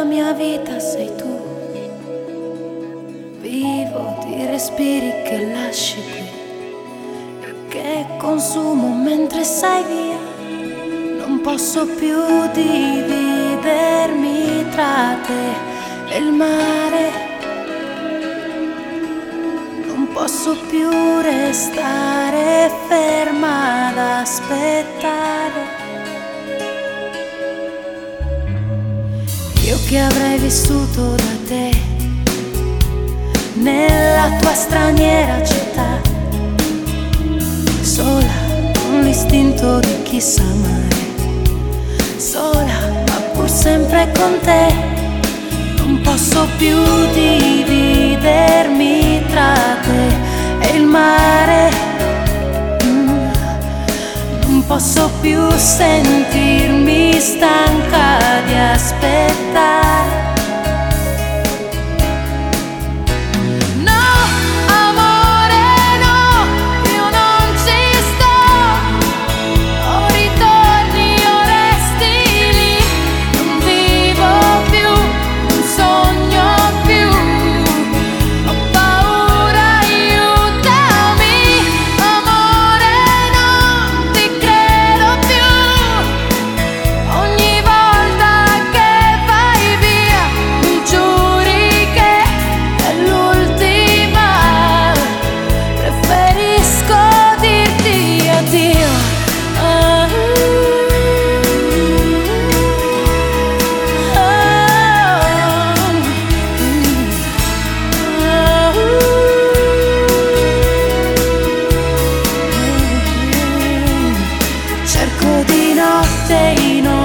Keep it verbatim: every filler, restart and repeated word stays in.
la mia vita sei tu. Vivo di respiri che lasci qui e che consumo mentre sei via. Non posso più dividermi tra te e il mare. Non posso più restare ferma ad aspettare. Io che avrei vissuto da te nella tua straniera città, sola con l'istinto di chi sa amare, sola ma pur sempre con te. Non posso più dividermi tra te e il mare. Mm. Non posso più sentirmi stanca di aspettare. Di notte in